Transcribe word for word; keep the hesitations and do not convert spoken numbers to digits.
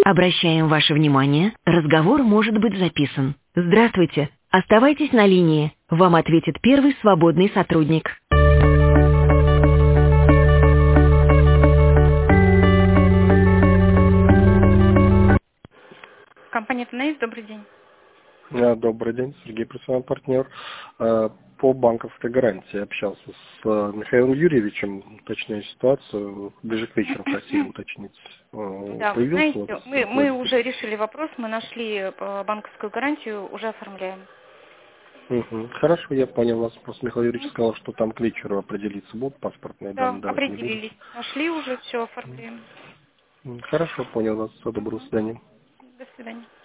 Обращаем ваше внимание, разговор может быть записан. Здравствуйте. Оставайтесь на линии. Вам ответит первый свободный сотрудник. Компания Тенейс, добрый день. Да, добрый день, Сергей, профессиональный партнер. Э, По банковской гарантии общался с э, Михаилом Юрьевичем, уточняя ситуацию, ближе к вечеру хотели уточнить. Э, Да, вы Появился знаете, у вас мы, мы водитель? уже решили вопрос, мы нашли э, банковскую гарантию, уже оформляем. Мгм. Хорошо, я понял вас. Просто Михаил Юрьевич сказал, что там к вечеру определиться будут, паспортные Да, данные давать не будут. определились. Нашли уже, все оформляем. М, Хорошо, понял вас. Всего доброго, до свидания. До свидания.